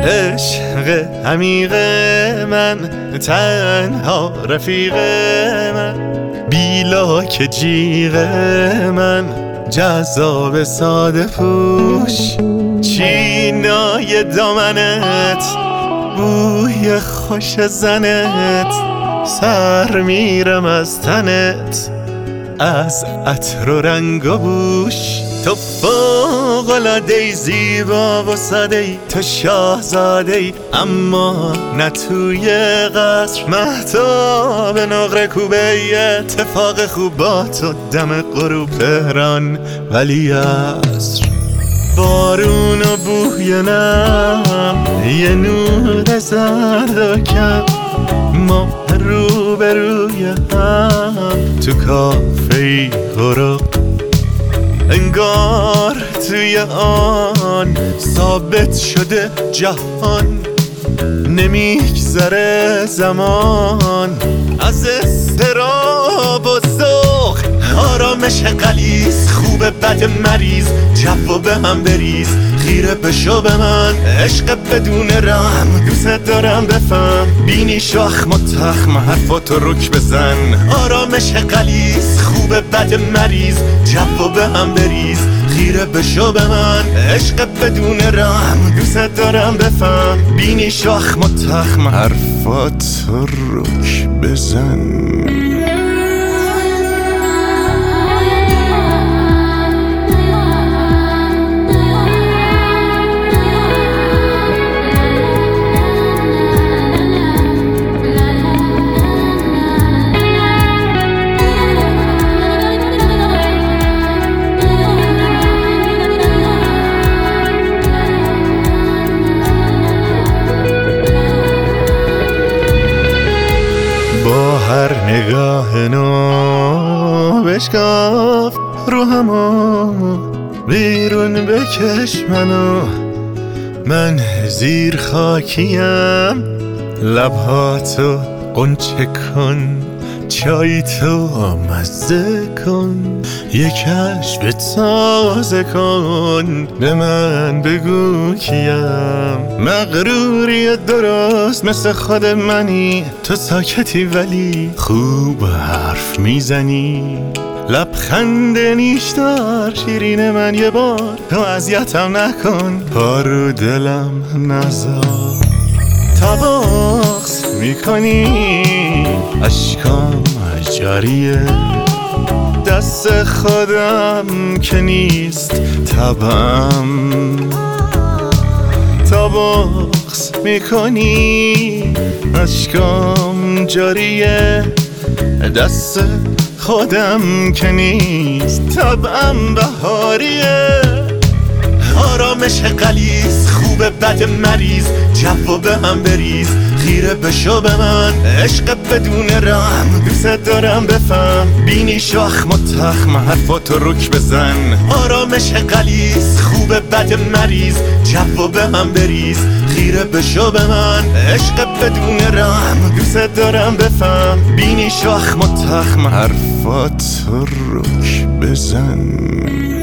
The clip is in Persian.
عشق عمیق من، تنها رفیق من، بیلاک جیغ من، جذاب ساده پوش، چینای دامنت، بوی خوش زنت، سر میرم از تنت، از عطر و رنگ و بوش. تو فوق‌العاده‌ای، زیبا و ساده‌ای، تو شاهزاده‌ای، اما نه توی قصر. مهتاب نقره کوبه، اتفاق خوب با تو دم غروب تهران ولی عصر. بارون و بوی نم، یه نور زرد و کم، ما روبروی هم تو کافه‌ای غروب. انگار توی آن ثابت شده جهان، نمیگذره زمان از اضطراب و ذوق. آرامش غلیظ، خوب بد مریض، جو به هم بریز، خیره بشو به من، عشق بدون رحم، دوست دارم بفهم، بینی شاخ متخم، حرفاتو رک بزن. آرامش غلیظ، خوب بد مریض، جو به هم بریز، خیره بشو به من، عشق بدون رحم، دوست دارم بفهم، بینی شاخ متخم، حرفاتو رک بزن. با هر نگاه نو بشکاف روحمو، بیرون بکش منو، من زیر خاکیم. لبهاتو قنچه کن، چای تو مزه کن، یک کشف تازه کن، به من بگو کیم. مغروری درست مثل خود منی، تو ساکتی ولی خوب حرف میزنی. لبخند نیشدار شیرین من، یه بار تو اذیتم نکن، پا رو دلم نذار. تا بغض میکنی اشکام جاریه، دست خودم که نیست طبعم. تا بغض میکنی اشکام جاریه، دست خودم که نیست طبعم بهاریه. آرامش غلیظ، خوب بد مریض، جو به هم بریز، خیره بشو به من، عشق بدون رحم، دوست دارم بفهم، بینی شاخ متخم، حرفاتو رک بزن. آرامش غلیظ، خوب بد مریض، جو به هم بریز، خیره بشو به من، عشق بدون رحم، دوست دارم بفهم، بینی شاخ متخم، حرفاتو رک بزن.